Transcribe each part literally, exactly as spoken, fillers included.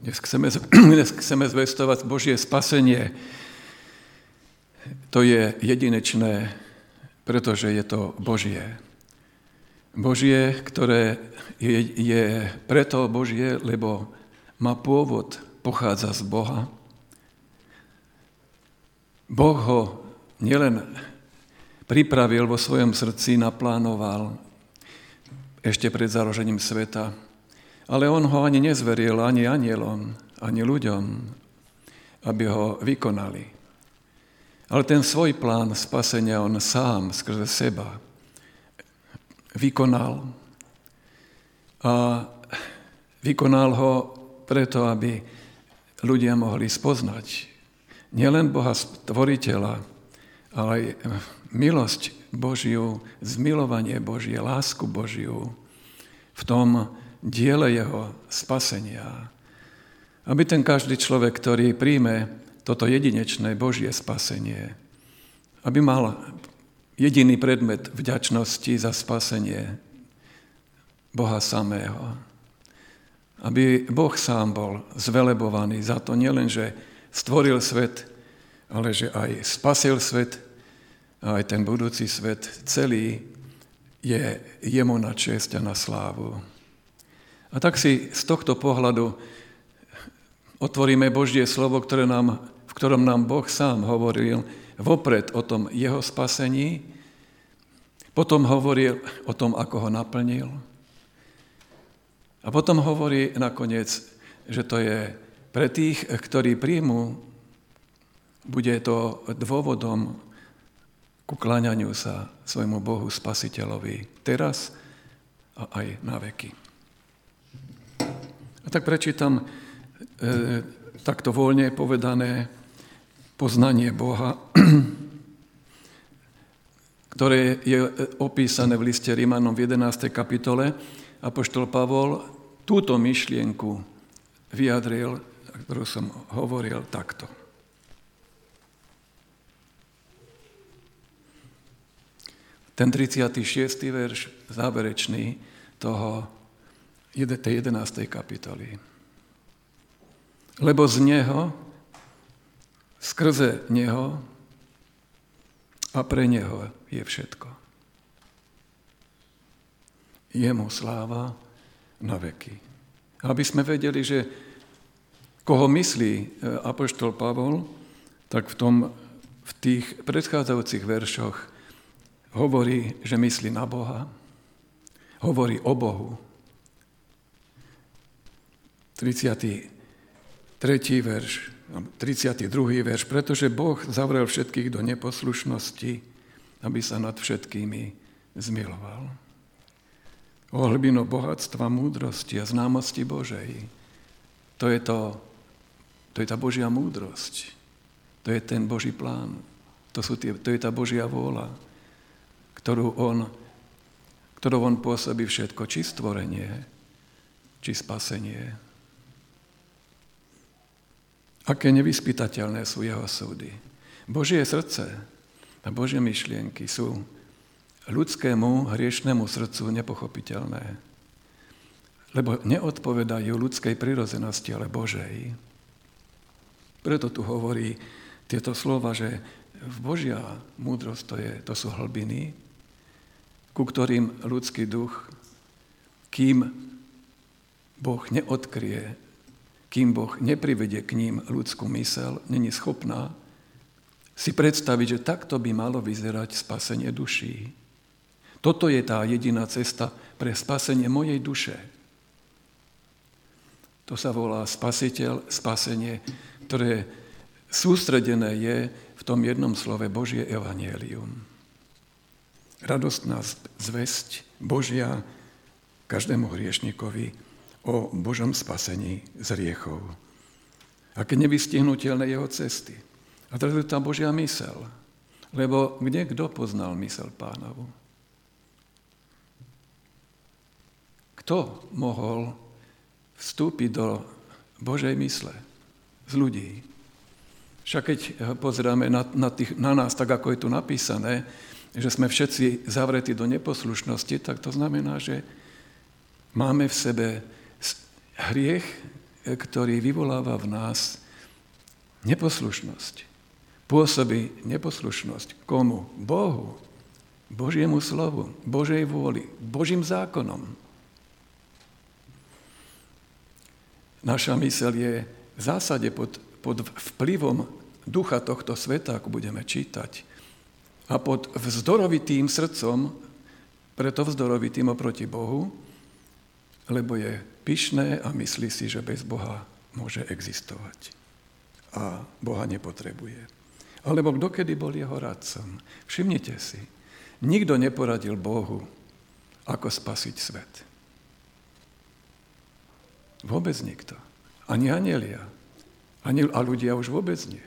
Dnes chceme, dnes chceme zvestovať Božie spasenie. To je jedinečné, pretože je to Božie. Božie, ktoré je, je preto Božie, lebo má pôvod, pochádza z Boha. Boh ho nielen pripravil vo svojom srdci, naplánoval ešte pred založením sveta, ale on ho ani nezveril ani anielom, ani ľuďom, aby ho vykonali. Ale ten svoj plán spasenia on sám skrze seba vykonal. A vykonal ho preto, aby ľudia mohli spoznať nielen Boha Stvoriteľa, ale aj milosť Božiu, zmilovanie Božie, lásku Božiu v tom diele jeho spasenia. Aby ten každý človek, ktorý príjme toto jedinečné Božie spasenie, aby mal jediný predmet vďačnosti za spasenie Boha samého. Aby Boh sám bol zvelebovaný za to nielen, že stvoril svet, ale že aj spasil svet a aj ten budúci svet celý je jemu na česť a na slávu. A tak si z tohto pohľadu otvoríme Božie slovo, ktoré nám, v ktorom nám Boh sám hovoril vopred o tom jeho spasení, potom hovorí o tom, ako ho naplnil. A potom hovorí nakoniec, že to je pre tých, ktorí príjmu, bude to dôvodom ku kláňaniu sa svojmu Bohu Spasiteľovi teraz a aj na veky. A tak prečítam e, takto voľne povedané poznanie Boha, ktoré je opísané v liste Rimanom v jedenástej kapitole. Apoštol Pavol túto myšlienku vyjadril, ktorú som hovoril takto. Ten tridsiaty šiesty verš, záverečný toho tej jedenástej kapitoly. Lebo z neho, skrze neho a pre neho je všetko. Jemu sláva na veky. Aby sme vedeli, že koho myslí apoštol Pavol, tak v, tom, v tých predchádzajúcich veršoch hovorí, že myslí na Boha, hovorí o Bohu. tridsiaty tretí verš, tridsiaty druhý verš, pretože Boh zavrel všetkých do neposlušnosti, aby sa nad všetkými zmiloval. O hlbinu bohatstva, múdrosti a známosti Božej. To je, to, to je tá Božia múdrosť. To je ten Boží plán. To, sú tie, to je tá Božia vôľa, ktorú on, ktorou on pôsobí všetko, či stvorenie, či spasenie. Aké nevyspytateľné sú jeho súdy. Božie srdce a Božie myšlienky sú ľudskému hriešnemu srdcu nepochopiteľné, lebo neodpovedajú ľudskej prirodzenosti, ale Božej. Preto tu hovorí tieto slova, že Božia múdrosť to, je, to sú hlbiny, ku ktorým ľudský duch, kým Boh neodkrie, kým Boh neprivedie k ním ľudskú myseľ, není schopná si predstaviť, že takto by malo vyzerať spasenie duší. Toto je tá jediná cesta pre spasenie mojej duše. To sa volá spasiteľ, spasenie, ktoré sústredené je v tom jednom slove Božie evanjelium. Radostná zvesť Božia každému hriešnikovi o Božom spasení z hriechov. Aké nevystihnutelné jeho cesty. A teraz je tá Božia myseľ. Lebo kde kto poznal myseľ Pánovu? Kto mohol vstúpiť do Božej mysle z ľudí? Však keď pozeráme na, na, tých, na nás, tak ako je tu napísané, že sme všetci zavretí do neposlušnosti, tak to znamená, že máme v sebe hriech, ktorý vyvoláva v nás neposlušnosť. Pôsobí neposlušnosť. Komu? Bohu. Božiemu slovu. Božej vôli. Božím zákonom. Naša myseľ je v zásade pod, pod vplyvom ducha tohto sveta, ako budeme čítať. A pod vzdorovitým srdcom, preto vzdorovitým oproti Bohu, lebo je pyšné a myslí si, že bez Boha môže existovať. A Boha nepotrebuje. Alebo kdokedy bol jeho radcom. Všimnite si, nikto neporadil Bohu, ako spasiť svet. Vôbec nikto. Ani anjelia. Ani, a ľudia už vôbec nie.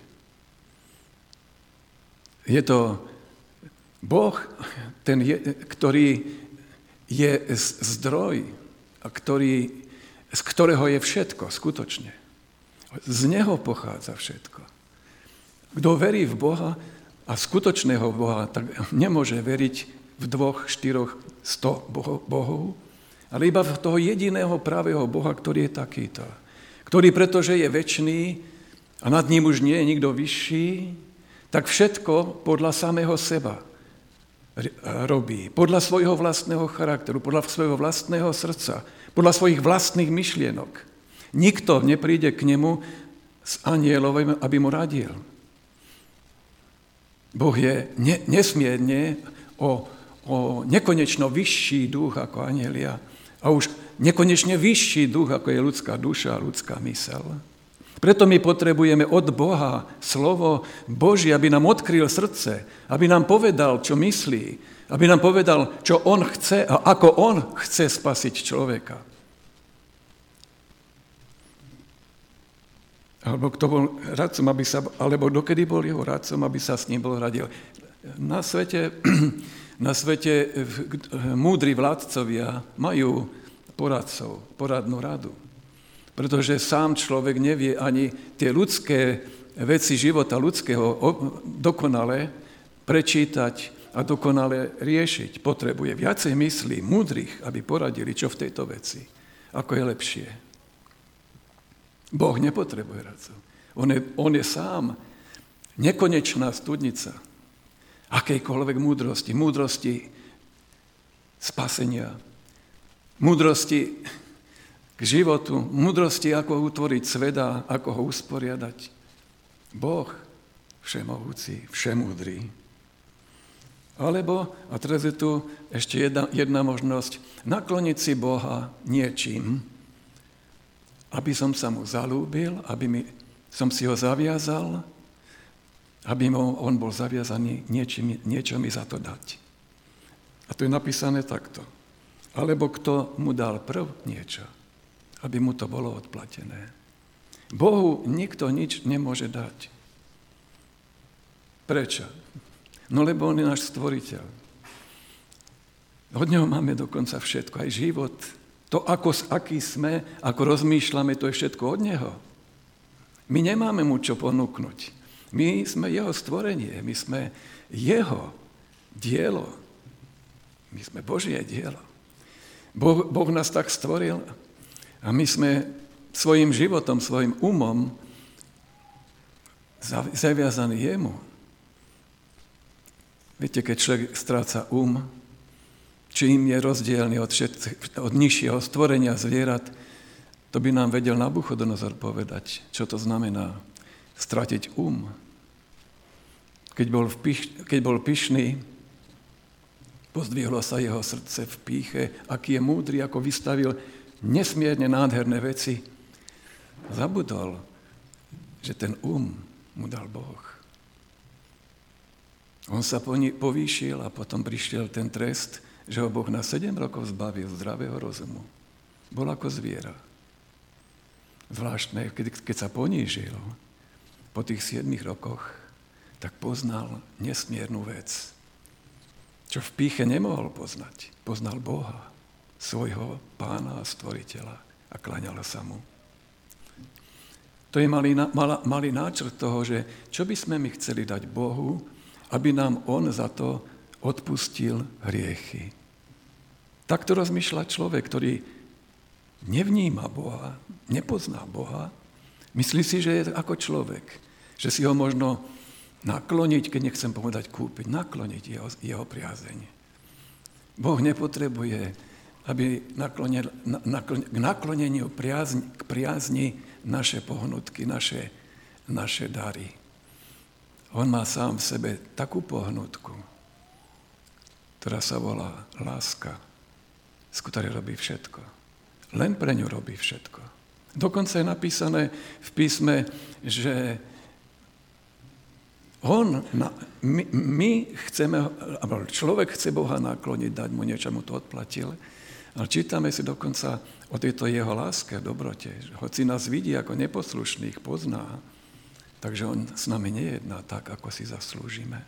Je to Boh, ten je, ktorý je zdroj, a ktorý, z ktorého je všetko, skutočne. Z neho pochádza všetko. Kto verí v Boha a skutočného Boha, tak nemôže veriť v dvoch, štyroch, sto bohov, ale iba v toho jediného pravého Boha, ktorý je takýto. Ktorý, pretože je večný a nad ním už nie je nikto vyšší, tak všetko podľa samého seba robí. Podľa svojho vlastného charakteru, podľa svojho vlastného srdca, podľa svojich vlastných myšlienok. Nikto nepríde k nemu s anjelovým, aby mu radil. Boh je ne, nesmierne o, o nekonečno vyšší duch ako anjelia a už nekonečne vyšší duch, ako je ľudská duša a ľudská myseľ. Preto my potrebujeme od Boha slovo Božie, aby nám odkryl srdce, aby nám povedal, čo myslí, aby nám povedal, čo on chce a ako on chce spasiť človeka. Alebo kto bol radcom, aby sa, alebo dokedy bol jeho radcom, aby sa s ním bol radil. Na svete, na svete múdri vládcovia majú poradcov, poradnú radu. Pretože sám človek nevie ani tie ľudské veci života ľudského dokonale prečítať a dokonale riešiť. Potrebuje viacej myslí, múdrych, aby poradili, čo v tejto veci, ako je lepšie. Boh nepotrebuje radcov. On je, on je sám nekonečná studnica akejkoľvek múdrosti. Múdrosti spasenia. Múdrosti k životu. Múdrosti, ako utvoriť sveta, ako ho usporiadať. Boh všemohúci, všemúdry. Alebo, a teraz je tu ešte jedna, jedna možnosť, nakloniť si Boha niečím, aby som sa mu zalúbil, aby mi, som si ho zaviazal, aby mu, on bol zaviazaný niečím, niečo mi za to dať. A to je napísané takto. Alebo kto mu dal prv niečo, aby mu to bolo odplatené. Bohu nikto nič nemôže dať. Prečo? No lebo on je náš stvoriteľ. Od neho máme dokonca všetko, aj život. To, ako, aký sme, ako rozmýšľame, to je všetko od neho. My nemáme mu čo ponúknuť. My sme jeho stvorenie, my sme jeho dielo. My sme Božie dielo. Boh, boh nás tak stvoril a my sme svojim životom, svojim umom zaviazaní jemu. Viete, keď človek stráca um, čím je rozdielný od, všet, od nižšieho stvorenia zvierat, to by nám vedel Nabuchodonozor povedať, čo to znamená stratiť um. Keď bol, vpíš, keď bol pyšný, pozdvihlo sa jeho srdce v pýche, aký je múdry, ako vystavil nesmierne nádherné veci. Zabudol, že ten um mu dal Boh. On sa povýšil a potom prišiel ten trest, že ho Boh na sedem rokov zbavil zdravého rozumu. Bol ako zviera. Zvláštne, keď, keď sa ponížil po tých siedmich rokoch, tak poznal nesmiernu vec, čo v pýche nemohol poznať. Poznal Boha, svojho pána a stvoriteľa a kláňal sa mu. To je malý, malý, malý náčrt toho, že čo by sme my chceli dať Bohu, aby nám on za to odpustil hriechy. Takto rozmýšľa človek, ktorý nevníma Boha, nepozná Boha, myslí si, že je ako človek, že si ho možno nakloniť, keď nechcem povedať kúpiť, nakloniť jeho, jeho priazeň. Boh nepotrebuje, aby naklonil, naklon, k nakloneniu priazni, k priazni naše pohnutky, naše, naše dary. On má sám v sebe takú pohnutku, ktorá sa volá láska, z ktorej robí všetko. Len pre ňu robí všetko. Dokonca je napísané v písme, že on, my, my chceme, človek chce Boha nakloniť, dať mu niečo, mu to odplatil, ale čítame si dokonca o tejto jeho láske a dobrote, že hoci nás vidí ako neposlušných, pozná, takže on s nami nejedná tak, ako si zaslúžime.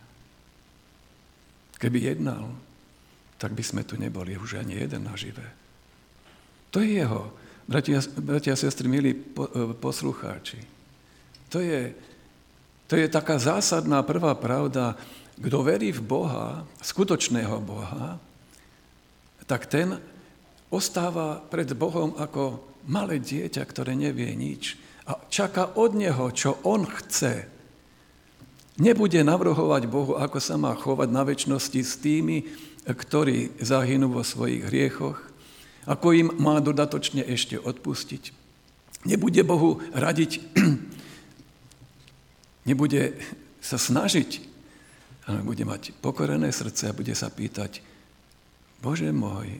Keby jednal, tak by sme tu neboli už ani jeden nažive. To je jeho, bratia, bratia a sestry, milí poslucháči. To je, to je taká zásadná prvá pravda, kto verí v Boha, skutočného Boha, tak ten ostáva pred Bohom ako malé dieťa, ktoré nevie nič a čaká od neho, čo on chce. Nebude navrhovať Bohu, ako sa má chovať na večnosti s tými, ktorí zahynú vo svojich hriechoch, ako im má dodatočne ešte odpustiť. Nebude Bohu radiť, nebude sa snažiť, ale bude mať pokorené srdce a bude sa pýtať, Bože môj,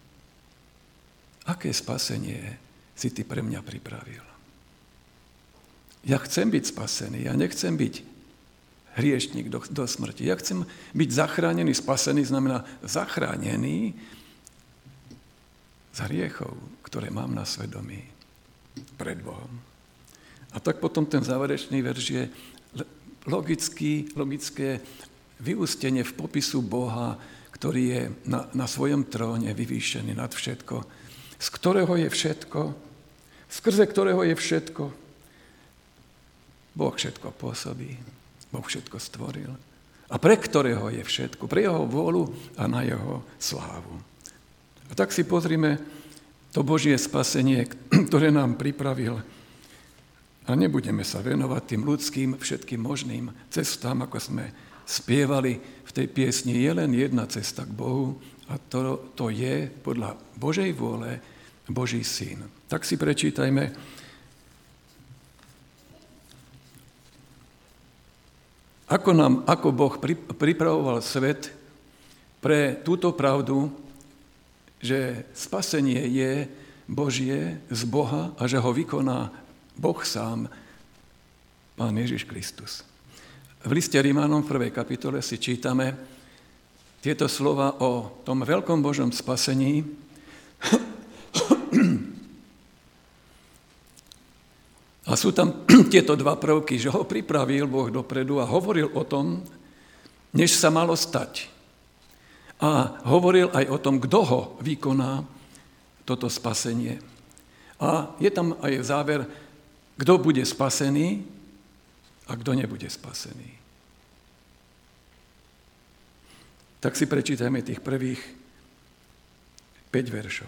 aké spasenie si ty pre mňa pripravil? Ja chcem byť spasený, ja nechcem byť hriešnik do, do smrti. Ja chcem byť zachránený, spasený znamená zachránený z hriechov, ktoré mám na svedomí pred Bohom. A tak potom ten záverečný verš je logický, logické vyústenie v popisu Boha, ktorý je na, na svojom tróne vyvýšený nad všetko, z ktorého je všetko, skrze ktorého je všetko. Boh všetko pôsobí, Boh všetko stvoril. A pre ktorého je všetko, pre jeho vôľu a na jeho slávu. A tak si pozrime to Božie spasenie, ktoré nám pripravil. A nebudeme sa venovať tým ľudským, všetkým možným cestám, ako sme spievali v tej piesni. Je len jedna cesta k Bohu a to, to je podľa Božej vôle Boží syn. Tak si prečítajme ako, nám, ako Boh pripravoval svet pre túto pravdu, že spasenie je Božie z Boha a že ho vykoná Boh sám, Pán Ježiš Kristus. V liste Rimánom v prvej kapitole si čítame tieto slova o tom veľkom Božom spasení. A sú tam tieto dva prvky, že ho pripravil Boh dopredu a hovoril o tom, než sa malo stať. A hovoril aj o tom, kto ho vykoná, toto spasenie. A je tam aj záver, kto bude spasený a kto nebude spasený. Tak si prečítajme tých prvých päť veršov.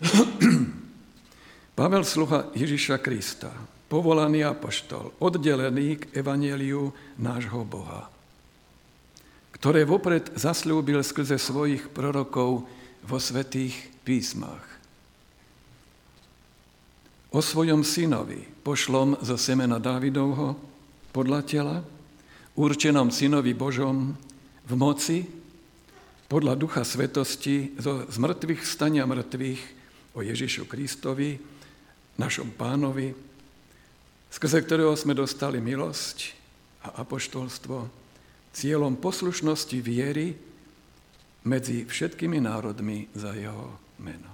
Pavel, sluha Ježiša Krista, povolaný apoštol, oddelený k evanjeliu nášho Boha, ktoré vopred zasľúbil skrze svojich prorokov vo svätých písmach. O svojom synovi, pošlom zo semena Dávidovho, podľa tela, určenom synovi Božom v moci, podľa ducha svetosti, zo zmrtvých stania mŕtvych, o Ježišu Kristovi, našom Pánovi, skrze ktorého sme dostali milosť a apoštolstvo, cieľom poslušnosti viery medzi všetkými národmi za jeho meno.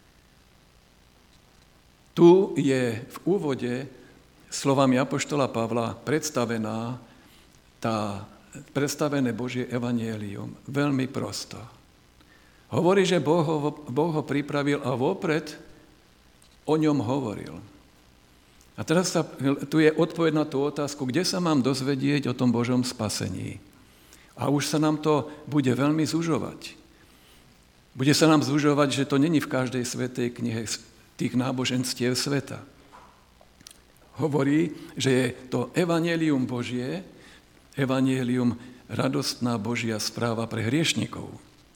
Tu je v úvode slovami apoštola Pavla predstavená tá, predstavené Božie evanjelium veľmi prosto. Hovorí, že Boh ho, Boh ho pripravil a vopred o ňom hovoril. A teraz sa, tu je odpoveď na tú otázku, kde sa mám dozvedieť o tom Božom spasení. A už sa nám to bude veľmi zužovať. Bude sa nám zužovať, že to není v každej svätej knihe tých náboženstiev sveta. Hovorí, že je to evanjelium Božie, evanjelium radostná Božia správa pre hriešnikov.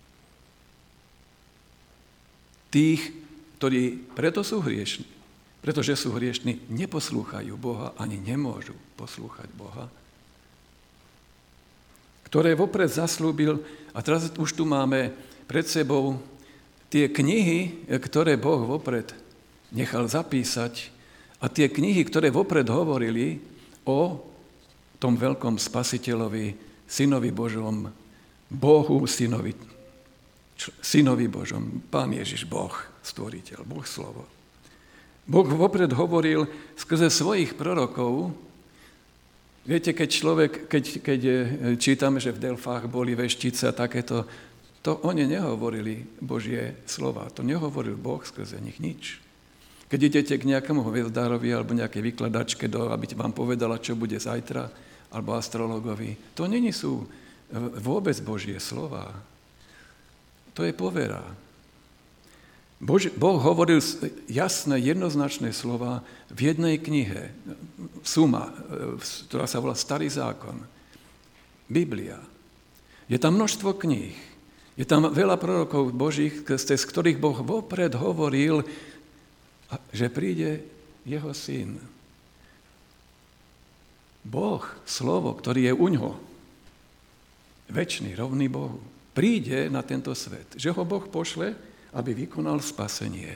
Tých, ktorí preto sú hriešni, pretože sú hriešni, neposlúchajú Boha, ani nemôžu poslúchať Boha, ktoré vopred zaslúbil, a teraz už tu máme pred sebou tie knihy, ktoré Boh vopred nechal zapísať, a tie knihy, ktoré vopred hovorili o tom veľkom spasiteľovi, synovi Božom, Bohu, synovi, synovi Božom, Pán Ježiš, Boh, stvoriteľ, Boh slovo. Boh vopred hovoril skrze svojich prorokov. Viete, keď človek, keď, keď čítame, že v Delfách boli veštice a takéto, to oni nehovorili Božie slova, to nehovoril Boh skrze nich nič. Keď idete k nejakému hviezdárovi alebo nejakej vykladačke, do, aby vám povedala, čo bude zajtra, alebo astrologovi, to nie sú vôbec Božie slova. To je povera. Bož, boh hovoril jasné, jednoznačné slova v jednej knihe, Suma, ktorá sa volá Starý zákon, Biblia. Je tam množstvo kníh, je tam veľa prorokov Božích, z ktorých Boh vopred hovoril, že príde jeho syn. Boh, slovo, ktorý je uňho, večný, rovný Bohu, príde na tento svet. Že ho Boh pošle, aby vykonal spasenie.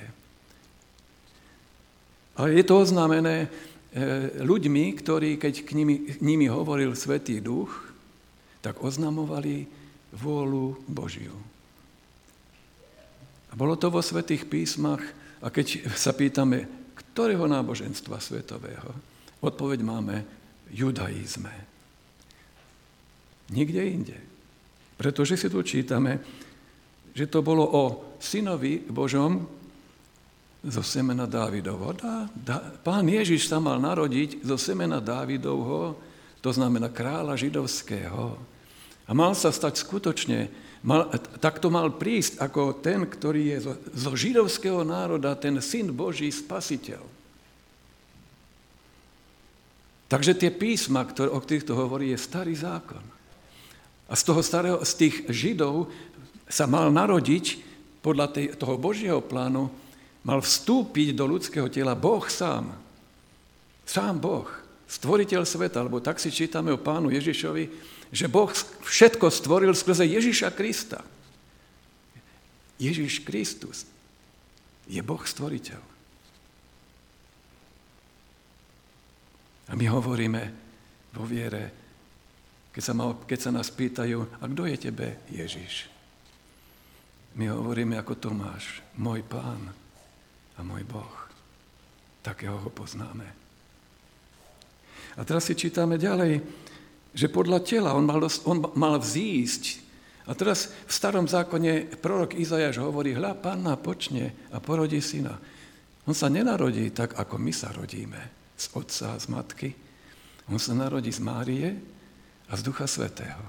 A je to oznámené ľuďmi, ktorí, keď k nimi, k nimi hovoril Svätý Duch, tak oznamovali vôľu Božiu. A bolo to vo Svätých písmach. A keď sa pýtame, ktorého náboženstva svetového, odpoveď máme judaizme. Nikde inde. Pretože si tu čítame, že to bolo o synovi Božom zo semena Dávidovho. Dá, dá, Pán Ježiš sa mal narodiť zo semena Dávidovho, to znamená kráľa židovského. A mal sa stať skutočne, mal, takto mal prísť ako ten, ktorý je zo, zo židovského národa, ten syn Boží, spasiteľ. Takže tie písma, ktoré, o ktorých to hovorí, je starý zákon. A z toho starého, z tých Židov sa mal narodiť, podľa tej, toho Božieho plánu, mal vstúpiť do ľudského tela Boh sám. Sám Boh, stvoriteľ sveta, lebo tak si čítame o Pánu Ježišovi, že Boh všetko stvoril skrze Ježiša Krista. Ježiš Kristus je Boh stvoriteľ. A my hovoríme vo viere, keď sa, ma, keď sa nás pýtajú, a kto je tebe Ježiš? My hovoríme ako Tomáš, môj Pán a môj Boh. Takého ho poznáme. A teraz si čítame ďalej, že podľa tela on mal, on mal vzísť. A teraz v starom zákone prorok Izajáš hovorí, hľa, Panna počne a porodí syna. On sa nenarodí tak, ako my sa rodíme, z otca a z matky. On sa narodí z Márie a z Ducha Svätého.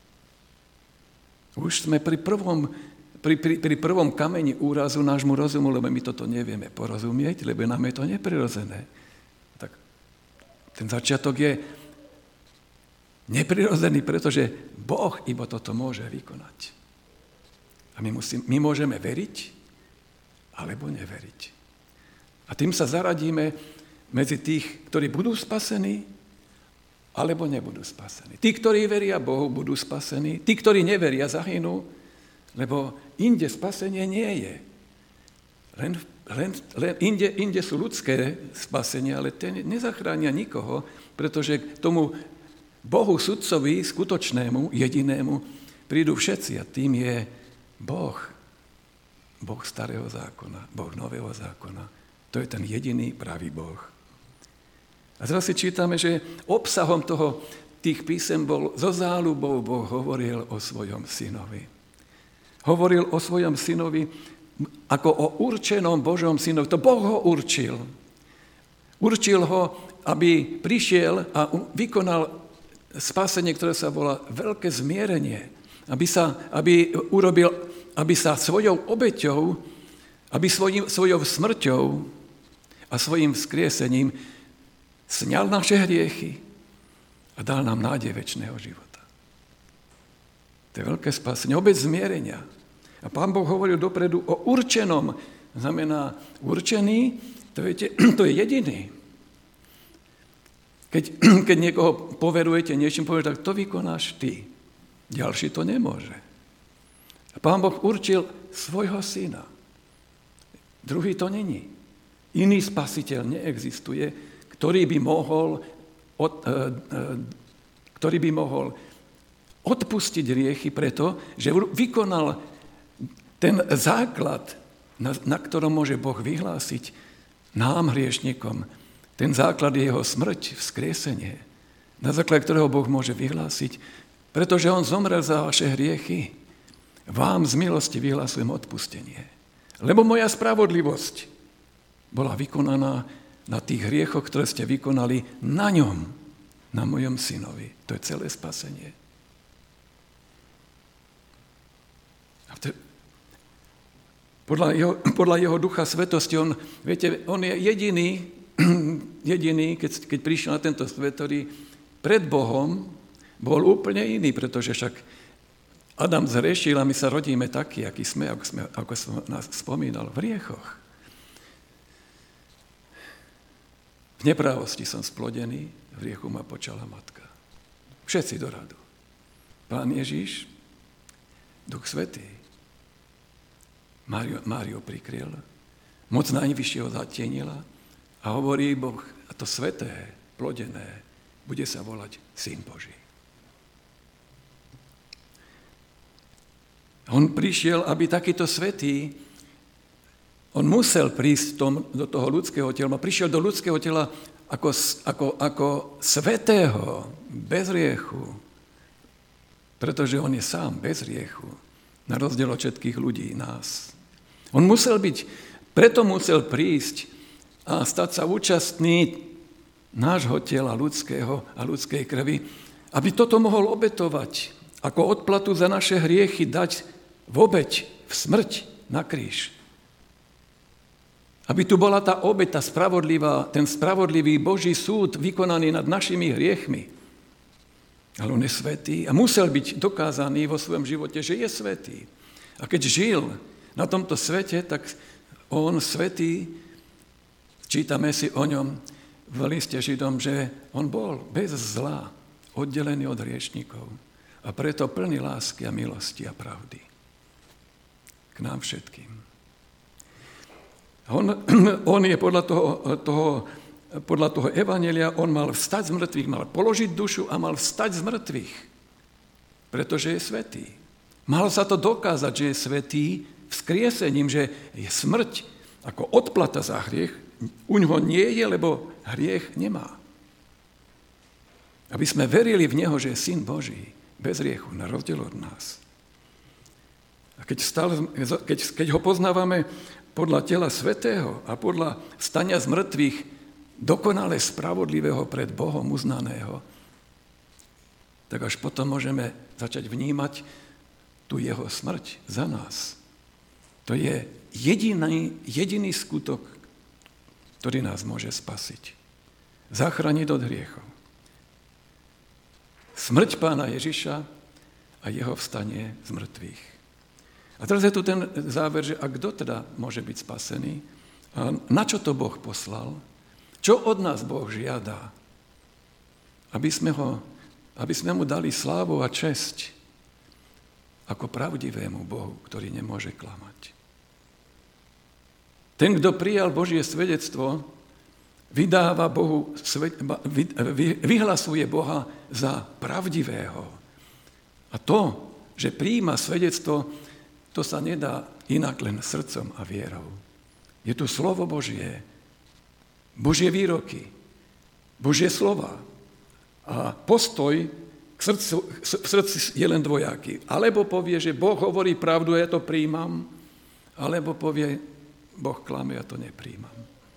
Už sme pri prvom, pri, pri, pri prvom kameni úrazu nášmu rozumu, lebo my toto nevieme porozumieť, lebo nám je to neprirodzené. Tak ten začiatok je neprirodzený, pretože Boh iba toto môže vykonať. A my, musím, my môžeme veriť, alebo neveriť. A tým sa zaradíme medzi tých, ktorí budú spasení, alebo nebudú spasení. Tí, ktorí veria Bohu, budú spasení. Tí, ktorí neveria, zahynú, lebo inde spasenie nie je. Len, len, len inde, inde sú ľudské spasenia, ale tie nezachránia nikoho, pretože k tomu Bohu sudcovi, skutočnému, jedinému, prídu všetci a tým je Boh. Boh starého zákona, Boh nového zákona. To je ten jediný pravý Boh. A teraz si čítame, že obsahom toho, tých písem bol, zo záľubou Boh hovoril o svojom synovi. Hovoril o svojom synovi ako o určenom Božom synovi. To Boh ho určil. Určil ho, aby prišiel a vykonal spásenie, ktoré sa volá veľké zmierenie, aby sa, aby urobil, aby sa svojou obeťou, aby svojim, svojou smrťou a svojim vzkriesením sňal naše hriechy a dal nám nádej večného života. To je veľké spasenie, obec zmierenia. A Pán Boh hovoril dopredu o určenom, znamená určený, to, viete, to je jediný. Keď, keď niekoho poverujete niečím, poviete, tak to vykonáš ty. Ďalší to nemôže. A Pán Boh určil svojho syna. Druhý to není. Iný spasiteľ neexistuje, ktorý by mohol, od, e, e, ktorý by mohol odpustiť hriechy preto, že vykonal ten základ, na, na ktorom môže Boh vyhlásiť nám, hriešnikom. Ten základ je jeho smrť, vzkriesenie, na základe ktorého Boh môže vyhlásiť, pretože on zomrel za vaše hriechy. Vám z milosti vyhlásujem odpustenie. Lebo moja spravodlivosť bola vykonaná na tých hriechoch, ktoré ste vykonali na ňom, na mojom synovi. To je celé spasenie. Podľa jeho, podľa jeho ducha svetosti, on, viete, on je jediný, jediný keď, keď prišiel na tento svet, ktorý pred Bohom bol úplne iný, pretože však Adam zhrešil a my sa rodíme takí, akí sme, ako, sme, ako som nás spomínal, v hriechoch. V neprávosti som splodený, v hriechu ma počala matka. Všetci do radu. Pán Ježiš, Duch Svätý, Mário, Mário prikryl, moc najvyššieho zatienila a hovorí Boh, a to sveté, plodené, bude sa volať Syn Boží. On prišiel, aby takýto svätý, on musel prísť tom, do toho ľudského tela, prišiel do ľudského tela ako, ako, ako svätého, bez hriechu, pretože on je sám bez hriechu, na rozdiel od všetkých ľudí, nás. On musel byť, preto musel prísť a stať sa účastný nášho tela ľudského a ľudskej krvi, aby toto mohol obetovať, ako odplatu za naše hriechy dať v obeť, v smrť na kríž. Aby tu bola tá obeť, tá spravodlivá, ten spravodlivý Boží súd vykonaný nad našimi hriechmi. Ale on je svätý a musel byť dokázaný vo svojom živote, že je svätý. A keď žil na tomto svete, tak on svätý, čítame si o ňom v liste Židom, že on bol bez zla, oddelený od hriešnikov a preto plný lásky a milosti a pravdy. K nám všetkým. On, on je podľa toho, toho, podľa toho evanjelia, on mal vstať z mŕtvych, mal položiť dušu a mal vstať z mŕtvych, pretože je svätý. Mal sa to dokázať, že je svätý vzkriesením, že je smrť ako odplata za hriech, u ňoho nie je, lebo hriech nemá. Aby sme verili v neho, že je Syn Boží, bez hriechu, na rozdiel od nás. A keď, stále, keď, keď ho poznávame podľa tela svätého a podľa stania z mŕtvych dokonale spravodlivého pred Bohom uznaného, tak až potom môžeme začať vnímať tú jeho smrť za nás. To je jediný, jediný skutok, ktorý nás môže spasiť. Zachrániť od hriechov. Smrť Pána Ježiša a jeho vstanie z mŕtvych. A teraz je tu ten záver, že a kto teda môže byť spasený? A na čo to Boh poslal? Čo od nás Boh žiada? Aby sme, ho, aby sme mu dali slávu a česť ako pravdivému Bohu, ktorý nemôže klamať. Ten, kto prijal Božie svedectvo, vydáva Bohu, vyhlasuje Boha za pravdivého. A to, že prijíma svedectvo, to sa nedá inak len srdcom a vierou. Je tu slovo Božie, Božie výroky, Božie slova. A postoj k srdcu, v srdci je len dvojaký. Alebo povie, že Boh hovorí pravdu a ja to prijímam, alebo povie, Boh klame, ja to neprijímam.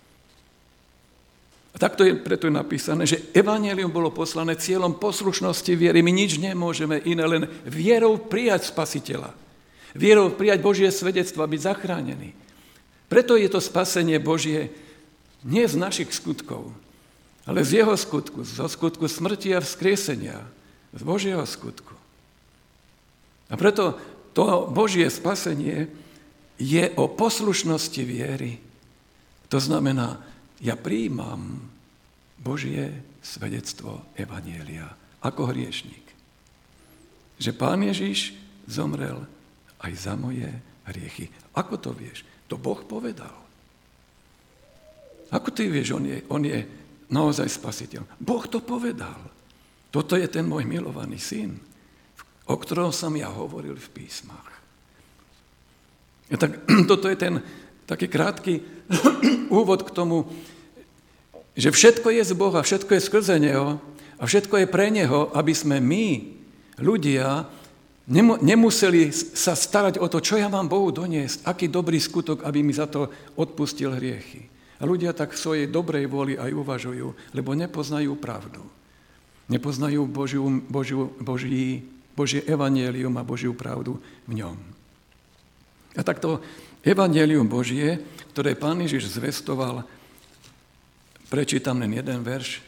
A takto je preto je napísané, že evanjelium bolo poslané cieľom poslušnosti viery. My nič nemôžeme iné, len vierou prijať Spasiteľa. Vierou prijať Božie svedectvo a byť zachránený. Preto je to spasenie Božie Nie z našich skutkov, ale z jeho skutku, zo skutku smrti a vzkriesenia, z Božieho skutku. A preto to Božie spasenie je o poslušnosti viery. To znamená, ja prijímam Božie svedectvo evanjelia ako hriešnik. Že Pán Ježiš zomrel aj za moje hriechy. Ako to vieš? To Boh povedal. Ako ty vieš, on je, on je naozaj spasiteľ? Boh to povedal. Toto je ten môj milovaný syn, o ktorom som ja hovoril v písmach. A tak, toto je ten taký krátky úvod k tomu, že všetko je z Boha, všetko je skrze Neho a všetko je pre Neho, aby sme my, ľudia, nemuseli sa starať o to, čo ja mám Bohu doniesť, aký dobrý skutok, aby mi za to odpustil hriechy. A ľudia tak v svojej dobrej vôli aj uvažujú, lebo nepoznajú pravdu. Nepoznajú Božiu, Božiu, Boží, Božie evanjelium a Božiu pravdu v ňom. A takto evanjelium Božie, ktoré Pán Ježiš zvestoval, prečítam len jeden verš,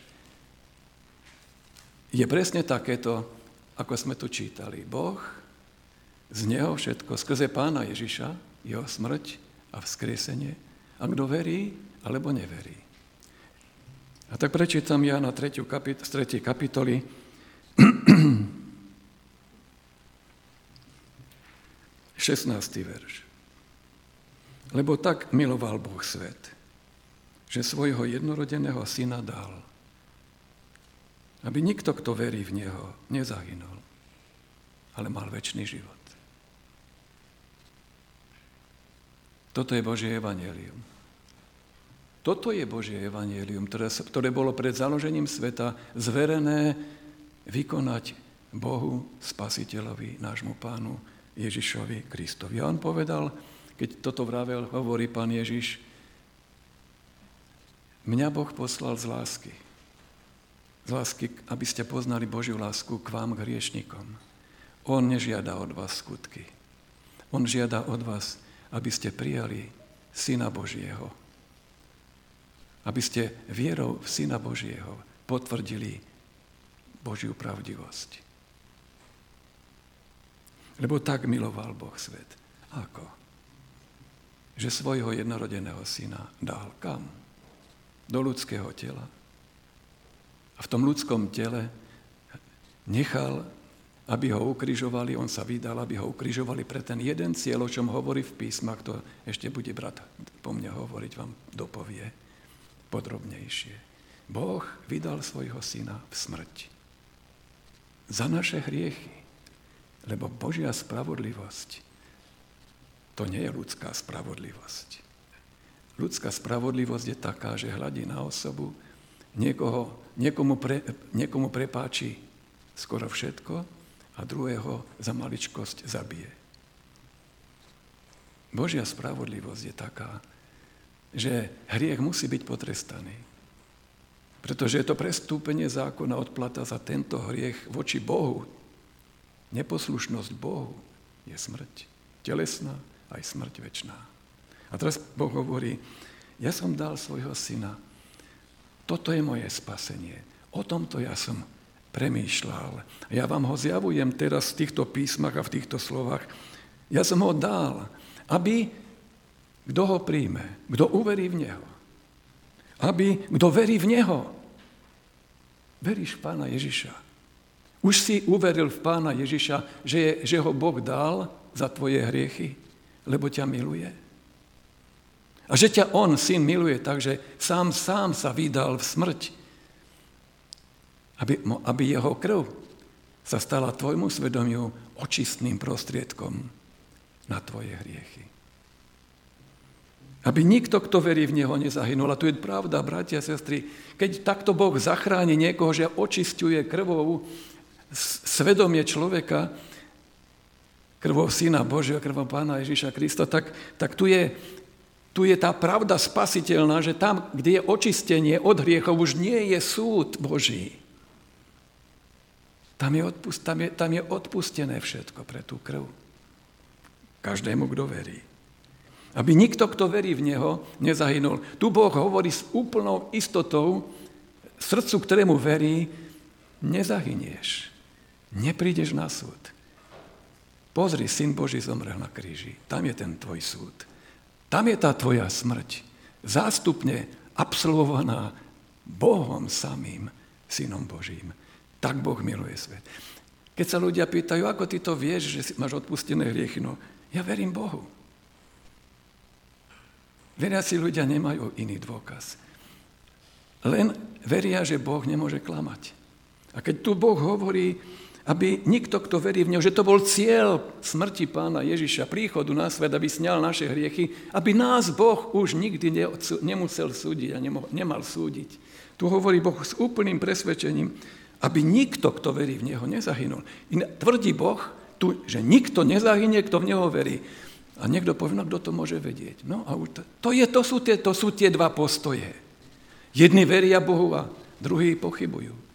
je presne takéto, ako sme tu čítali. Boh z Neho všetko, skrze Pána Ježiša, Jeho smrť a vzkriesenie. A kto verí, alebo neverí. A tak prečítam ja na tretiu kapit- z tretej kapitoly šestnásty verš. Lebo tak miloval Boh svet, že svojho jednorodeného syna dal, aby nikto, kto verí v Neho, nezahynul, ale mal večný život. Toto je Božie evanjelium. Toto je Božie evanjelium, ktoré, ktoré bolo pred založením sveta zverené vykonať Bohu, Spasiteľovi, nášmu Pánu Ježišovi Kristovi. A on povedal, keď toto vravel, hovorí Pán Ježiš, mňa Boh poslal z lásky. Z lásky, aby ste poznali Božiu lásku k vám, k hriešnikom. On nežiada od vás skutky. On žiada od vás, aby ste prijali Syna Božieho. Aby ste vierou v Syna Božieho potvrdili Božiu pravdivosť. Lebo tak miloval Boh svet. Ako? Že svojho jednorodeného syna dal kam? Do ľudského tela. A v tom ľudskom tele nechal, aby ho ukrižovali, on sa vydal, aby ho ukrižovali pre ten jeden cieľ, o čom hovorí v písmach, to ešte bude brat po mne hovoriť, vám dopovie podrobnejšie. Boh vydal svojho syna v smrť. Za naše hriechy, lebo Božia spravodlivosť, to nie je ľudská spravodlivosť. Ľudská spravodlivosť je taká, že hľadí na osobu, niekoho, niekomu, pre, niekomu prepáči skoro všetko a druhého za maličkosť zabije. Božia spravodlivosť je taká, že hriech musí byť potrestaný. Pretože je to prestúpenie zákona, odplata za tento hriech voči Bohu. Neposlušnosť Bohu je smrť. Telesná aj smrť večná. A teraz Boh hovorí, ja som dal svojho syna. Toto je moje spasenie. O tomto ja som premýšľal. Ja vám ho zjavujem teraz v týchto písmach a v týchto slovách. Ja som ho dal, aby kto ho príjme, kto uverí v Neho. Aby, kto verí v Neho, veríš v Pána Ježiša. Už si uveril v Pána Ježiša, že, je, že ho Boh dal za tvoje hriechy, lebo ťa miluje. A že ťa on, syn, miluje, takže sám, sám sa vydal v smrť, aby, aby jeho krv sa stala tvojmu svedomiu očistným prostriedkom na tvoje hriechy. Aby nikto, kto verí v Neho, nezahynul. A tu je pravda, bratia a sestry, keď takto Boh zachráni niekoho, že očisťuje krvou svedomie človeka, krvou Syna Božieho, krvou Pána Ježiša Krista, tak, tak tu, je, tu je tá pravda spasiteľná, že tam, kde je očistenie od hriechov, už nie je súd Boží. Tam je, odpust, tam je, tam je odpustené všetko pre tú krv. Každému, kto verí. Aby nikto, kto verí v Neho, nezahynul. Tu Boh hovorí s úplnou istotou, srdcu, ktorému verí, nezahynieš. Neprídeš na súd. Pozri, Syn Boží zomrel na kríži. Tam je ten tvoj súd. Tam je tá tvoja smrť. Zástupne absolvovaná Bohom samým, Synom Božím. Tak Boh miluje svet. Keď sa ľudia pýtajú, ako ty to vieš, že máš odpustené hriechy, no ja verím Bohu. Veriaci ľudia nemajú iný dôkaz. Len veria, že Boh nemôže klamať. A keď tu Boh hovorí, aby nikto, kto verí v Neho, že to bol cieľ smrti Pána Ježiša, príchodu na svet, aby sňal naše hriechy, aby nás Boh už nikdy nemusel súdiť a nemal súdiť. Tu hovorí Boh s úplným presvedčením, aby nikto, kto verí v Neho, nezahynul. Tvrdí Boh tu, že nikto nezahynie, kto v Neho verí. A niekto povie, no kto to môže vedieť? No a to, to, je, to, sú tie, to sú tie dva postoje. Jedni veria Bohu a druhí pochybujú.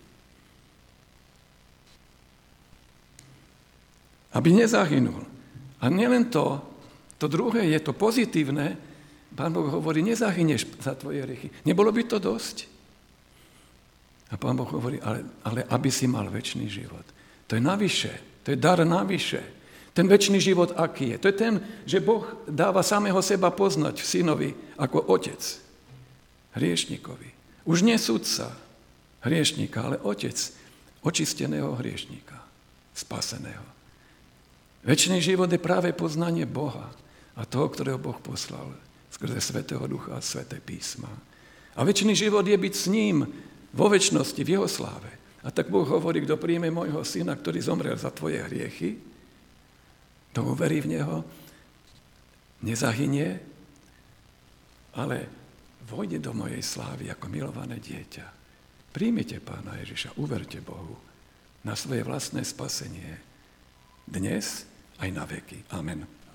Aby nezahynul. A nielen to, to druhé je to pozitívne. Pán Boh hovorí, nezahyneš za tvoje hriechy. Nebolo by to dosť? A Pán Boh hovorí, ale, ale aby si mal večný život. To je navyše, to je dar navyše. Ten večný život aký je? To je ten, že Boh dáva samého seba poznať v synovi ako otec hriešnikovi. Už nie sudca hriešnika, ale otec očisteného hriešnika, spaseného. Večný život je práve poznanie Boha a toho, ktorého Boh poslal skrze Svätého Ducha a Sväté písma. A večný život je byť s ním vo večnosti, v jeho sláve. A tak Boh hovorí, kto príjme môjho syna, ktorý zomrel za tvoje hriechy, kto uverí v neho, nezahynie, ale vojde do mojej slávy ako milované dieťa. Príjmite Pána Ježiša, uverte Bohu na svoje vlastné spasenie dnes aj na veky. Amen.